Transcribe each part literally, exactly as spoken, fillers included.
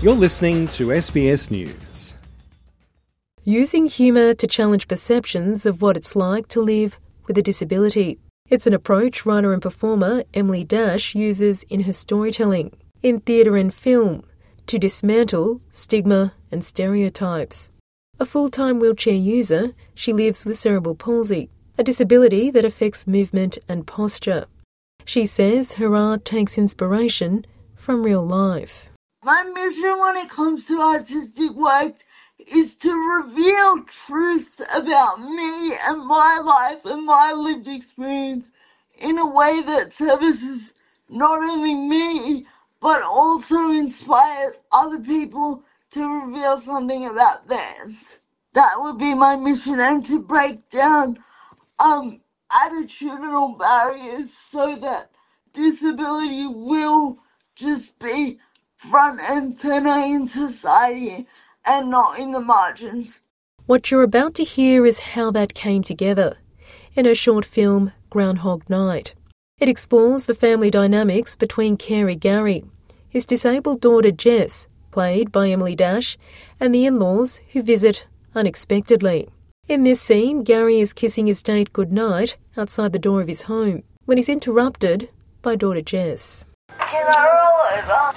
You're listening to S B S News. Using humour to challenge perceptions of what it's like to live with a disability. It's an approach writer and performer Emily Dash uses in her storytelling, in theatre and film, to dismantle stigma and stereotypes. A full-time wheelchair user, she lives with cerebral palsy, a disability that affects movement and posture. She says her art takes inspiration from real life. My mission when it comes to artistic work is to reveal truth about me and my life and my lived experience in a way that services not only me, but also inspires other people to reveal something about theirs. That would be my mission, and to break down um, attitudinal barriers so that disability will just be front and centre in society and not in the margins. What you're about to hear is how that came together in her short film Groundhog Night. It explores the family dynamics between Carey Gary, his disabled daughter Jess, played by Emily Dash, and the in-laws who visit unexpectedly. In this scene, Gary is kissing his date goodnight outside the door of his home when he's interrupted by daughter Jess. Can I roll over?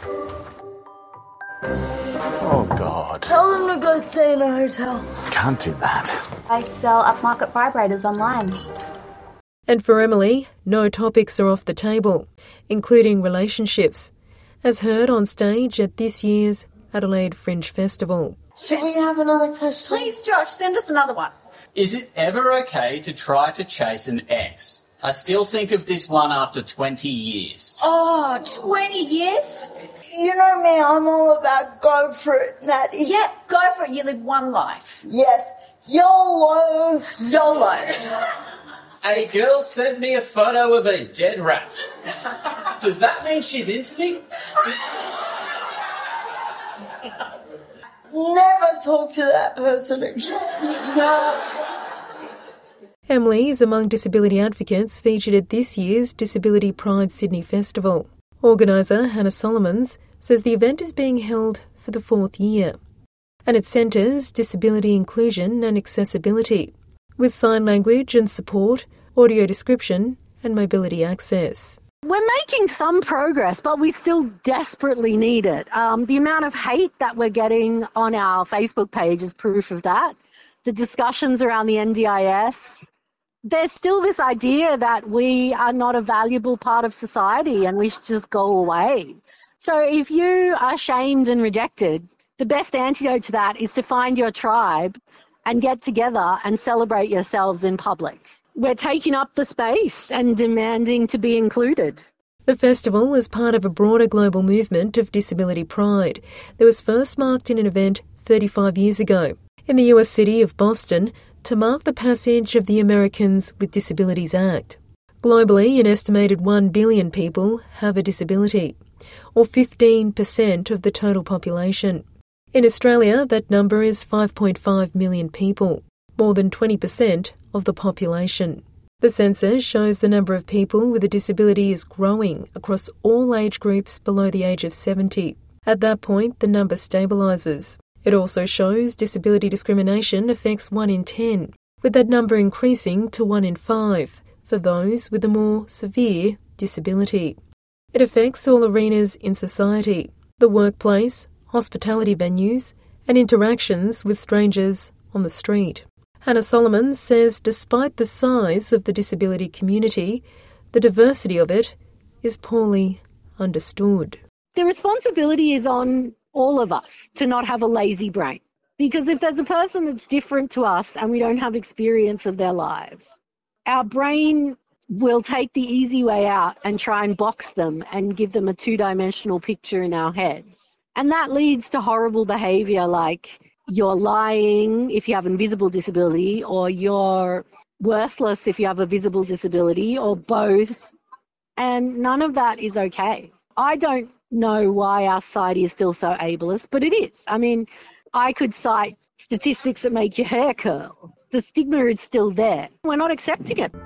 Oh, God. Tell them to go stay in a hotel. Can't do that. I sell upmarket vibrators online. And for Emily, no topics are off the table, including relationships, as heard on stage at this year's Adelaide Fringe Festival. Should we have another question? Please, Josh, send us another one. Is it ever okay to try to chase an ex? I still think of this one after twenty years. Oh, twenty years? You know me, I'm all about go for it, Natty. Yep, go for it. You live one life. Yes. YOLO. YOLO. A girl sent me a photo of a dead rat. Does that mean she's into me? Never talk to that person again. No. Emily is among disability advocates featured at this year's Disability Pride Sydney Festival. Organiser Hannah Solomons says the event is being held for the fourth year, and it centres disability inclusion and accessibility, with sign language and support, audio description and mobility access. We're making some progress, but we still desperately need it. Um, the amount of hate that we're getting on our Facebook page is proof of that. The discussions around the N D I S, there's still this idea that we are not a valuable part of society and we should just go away. So if you are shamed and rejected, the best antidote to that is to find your tribe and get together and celebrate yourselves in public. We're taking up the space and demanding to be included. The festival is part of a broader global movement of disability pride that was first marked in an event thirty-five years ago in the U S city of Boston to mark the passage of the Americans with Disabilities Act. Globally, an estimated one billion people have a disability, or fifteen percent of the total population. In Australia, that number is five point five million people, more than twenty percent of the population. The census shows the number of people with a disability is growing across all age groups below the age of seventy. At that point, the number stabilises. It also shows disability discrimination affects one in ten, with that number increasing to one in five for those with a more severe disability. It affects all arenas in society, the workplace, hospitality venues, and interactions with strangers on the street. Hannah Solomons says despite the size of the disability community, the diversity of it is poorly understood. The responsibility is on all of us to not have a lazy brain. Because if there's a person that's different to us and we don't have experience of their lives, our brain will take the easy way out and try and box them and give them a two-dimensional picture in our heads. And that leads to horrible behaviour like you're lying if you have a visible disability, or you're worthless if you have a visible disability, or both. And none of that is okay. I don't know why our society is still so ableist, but it is. I mean, I could cite statistics that make your hair curl. The stigma is still there. We're not accepting it.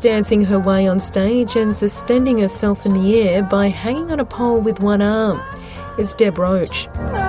dancing her way on stage and suspending herself in the air by hanging on a pole with one arm is Deb Roach.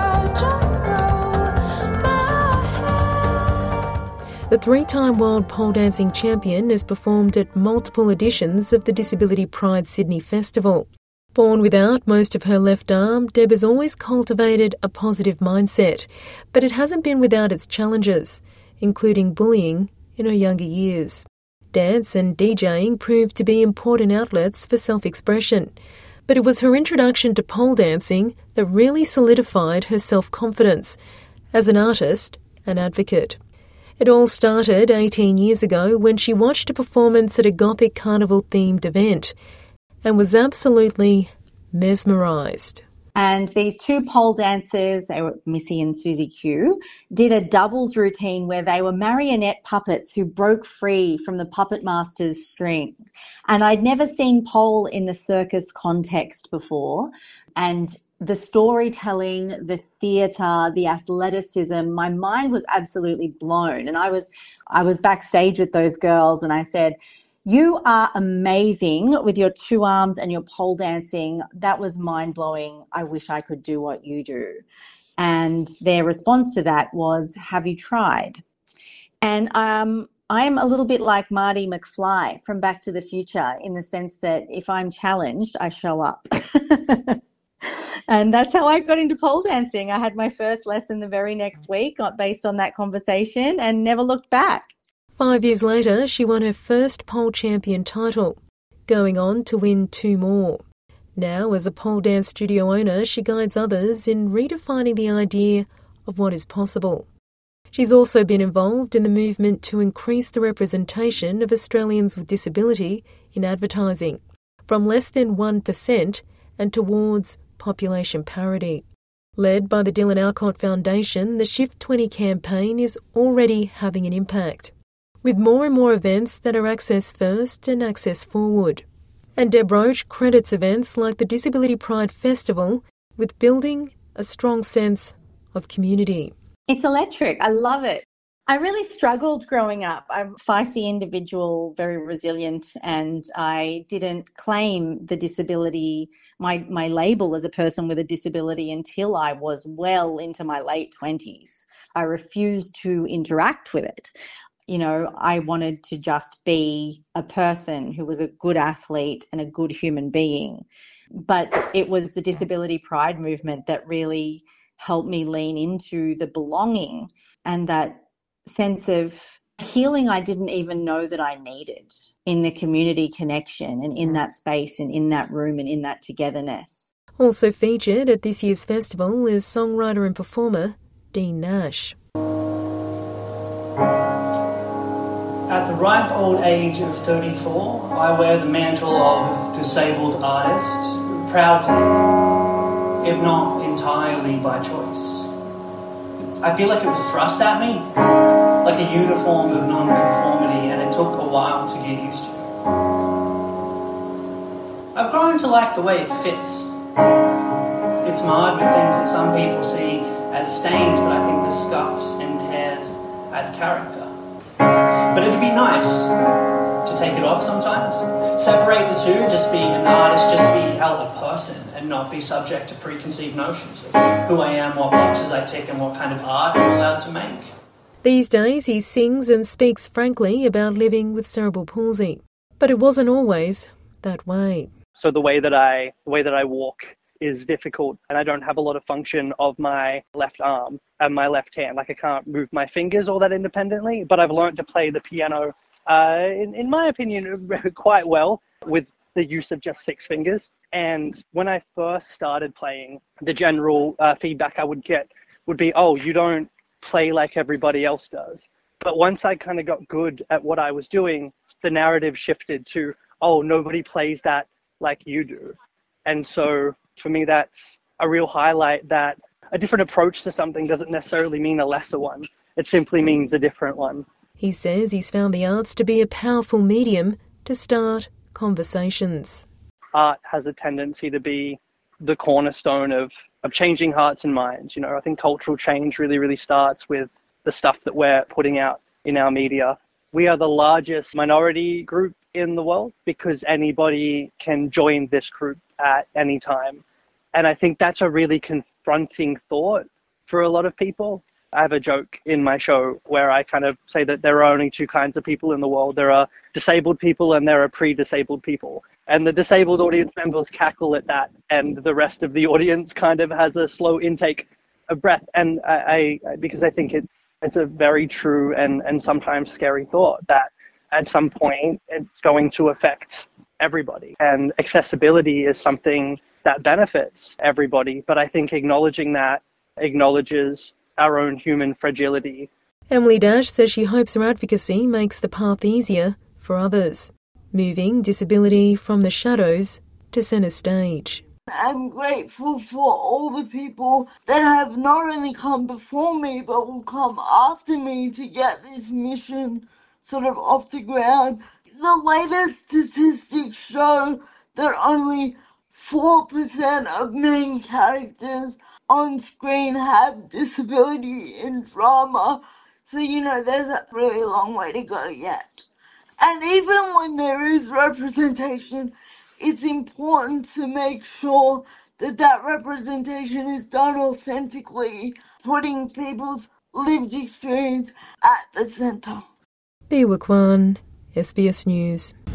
The three-time world pole dancing champion has performed at multiple editions of the Disability Pride Sydney Festival. Born without most of her left arm, Deb has always cultivated a positive mindset, but it hasn't been without its challenges, including bullying in her younger years. Dance and DJing proved to be important outlets for self-expression, but it was her introduction to pole dancing that really solidified her self-confidence as an artist and advocate. It all started eighteen years ago when she watched a performance at a Gothic Carnival-themed event and was absolutely mesmerised. And these two pole dancers, they were Missy and Susie Q, did a doubles routine where they were marionette puppets who broke free from the puppet master's string. And I'd never seen pole in the circus context before. And the storytelling, the theatre, the athleticism, my mind was absolutely blown. And I was, I was backstage with those girls and I said, "You are amazing with your two arms and your pole dancing. That was mind-blowing. I wish I could do what you do." And their response to that was, "Have you tried?" And um, I'm a little bit like Marty McFly from Back to the Future in the sense that if I'm challenged, I show up. And that's how I got into pole dancing. I had my first lesson the very next week, got based on that conversation, and never looked back. Five years later, she won her first pole champion title, going on to win two more. Now, as a pole dance studio owner, she guides others in redefining the idea of what is possible. She's also been involved in the movement to increase the representation of Australians with disability in advertising, from less than one percent and towards population parity. Led by the Dylan Alcott Foundation, the Shift twenty campaign is already having an impact, with more and more events that are access first and access forward. And Deb Roach credits events like the Disability Pride Festival with building a strong sense of community. It's electric. I love it. I really struggled growing up. I'm a feisty individual, very resilient, and I didn't claim the disability, my, my label as a person with a disability until I was well into my late twenties. I refused to interact with it. You know, I wanted to just be a person who was a good athlete and a good human being. But it was the disability pride movement that really helped me lean into the belonging and that sense of healing I didn't even know that I needed in the community connection and in that space and in that room and in that togetherness. Also featured at this year's festival is songwriter and performer Dean Nash. At the ripe old age of thirty-four, I wear the mantle of disabled artist proudly, if not entirely by choice. I feel like it was thrust at me, like a uniform of non-conformity, and it took a while to get used to. I've grown to like the way it fits. It's marred with things that some people see as stains, but I think the scuffs and tears add character. But it'd be nice to take it off sometimes. Separate the two, just be an artist, just be held a person and not be subject to preconceived notions of who I am, what boxes I tick and what kind of art I'm allowed to make. These days he sings and speaks frankly about living with cerebral palsy. But it wasn't always that way. So the way that I the way that I walk is difficult, and I don't have a lot of function of my left arm and my left hand. Like I can't move my fingers all that independently, but I've learned to play the piano, uh, in, in my opinion, quite well with the use of just six fingers. And when I first started playing, the general uh, feedback I would get would be, oh, you don't play like everybody else does. But once I kind of got good at what I was doing, the narrative shifted to, oh, nobody plays that like you do. And so for me, that's a real highlight that a different approach to something doesn't necessarily mean a lesser one. It simply means a different one. He says he's found the arts to be a powerful medium to start conversations. Art has a tendency to be the cornerstone of, of changing hearts and minds. You know, I think cultural change really, really starts with the stuff that we're putting out in our media. we are the largest minority group in the world because anybody can join this group at any time. And I think that's a really confronting thought for a lot of people. I have a joke in my show where I kind of say that there are only two kinds of people in the world. There are disabled people and there are pre-disabled people. And the disabled audience members cackle at that, and the rest of the audience kind of has a slow intake of breath. And I, I because I think it's it's a very true and, and sometimes scary thought that at some point it's going to affect everybody. And accessibility is something that benefits everybody. But I think acknowledging that acknowledges our own human fragility. Emily Dash says she hopes her advocacy makes the path easier for others, moving disability from the shadows to centre stage. I'm grateful for all the people that have not only come before me but will come after me to get this mission sort of off the ground. The latest statistics show that only four percent of main characters on screen have disability in drama. So, you know, there's a really long way to go yet. And even when there is representation, it's important to make sure that that representation is done authentically, putting people's lived experience at the centre. Biwa Kwan, S B S News.